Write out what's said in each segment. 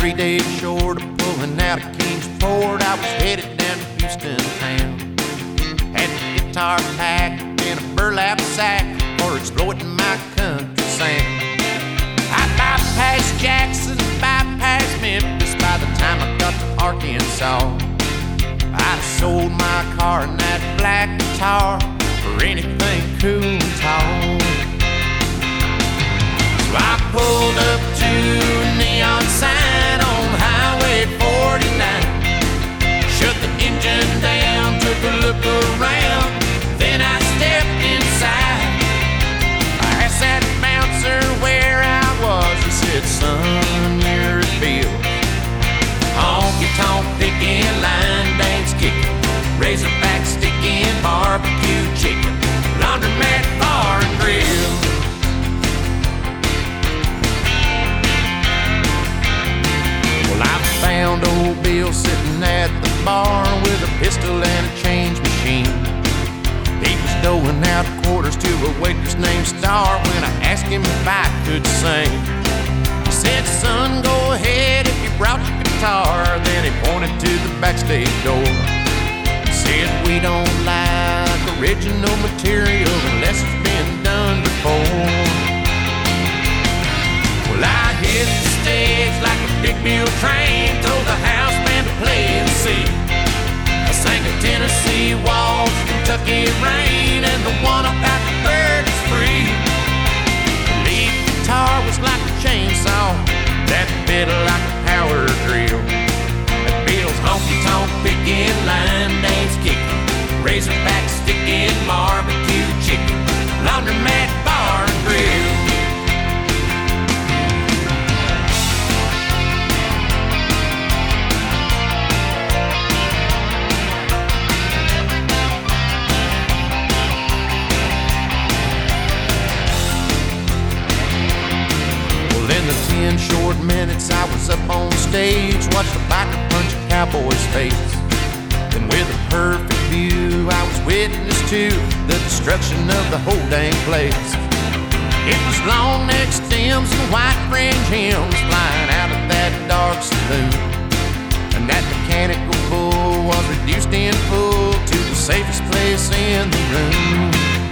3 days short of pulling out of Kingsport, I was headed down to Houston town. Had a guitar packed in a burlap sack for exploiting my country sound. I bypassed Jackson, bypassed Memphis by the time I got to Arkansas. I sold my car and that black guitar for anything cool and tall. So I pulled up to a neon sign on Highway 49, shut the engine down, took a look around, then I stepped inside. I asked that bouncer where I was. He said, "Son, you're at Bill's. Honky-tonk picking, line dance kicking, razorback sticking, barbecue chicken, laundromat bar and grill." Well, I found old Bill sitting at the bar with a pistol and a change machine. He was doling out quarters to a waitress named Star when I asked him if I could sing. He said, "Son, go ahead if you brought your guitar." Then he pointed to the backstage door. He said, "We don't like original material unless it's been done before." Well, I hit the stage like a big mule train, told the house band to play and sing. I sang a Tennessee Waltz, Kentucky Rain, and the one about the bird is free. The lead guitar was like a chainsaw, that fiddle like a power drill. At Bill's honky-tonk picking, line dance kicking, razorback sticking, barbecue chicken, laundromat bar and grill. In the 10 short minutes I was up on stage, watched a biker punch a cowboy's face. Then with a perfect view I was witness to the destruction of the whole dang place. It was long neck stems and white fringe hymns flying out of that dark saloon, and that mechanical bull was reduced in full to the safest place in the room.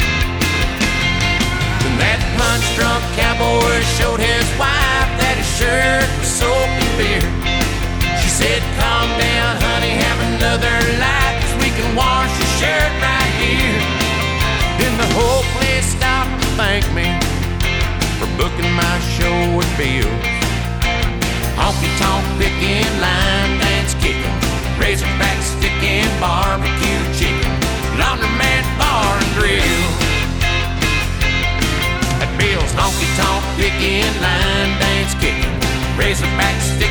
When that punch-drunk cowboy showed his wife that his shirt was soaked in beer, she said, "Calm down, honey, have another light, 'cause we can wash your shirt right here." Then the whole place stopped to thank me for booking my show at Bill's. Honky-tonk picking, line dance kicking, razorback sticking, barbecue chicken, laundromat bar and grill. Bill's honky-tonk picking, line dance kicking, razorback stick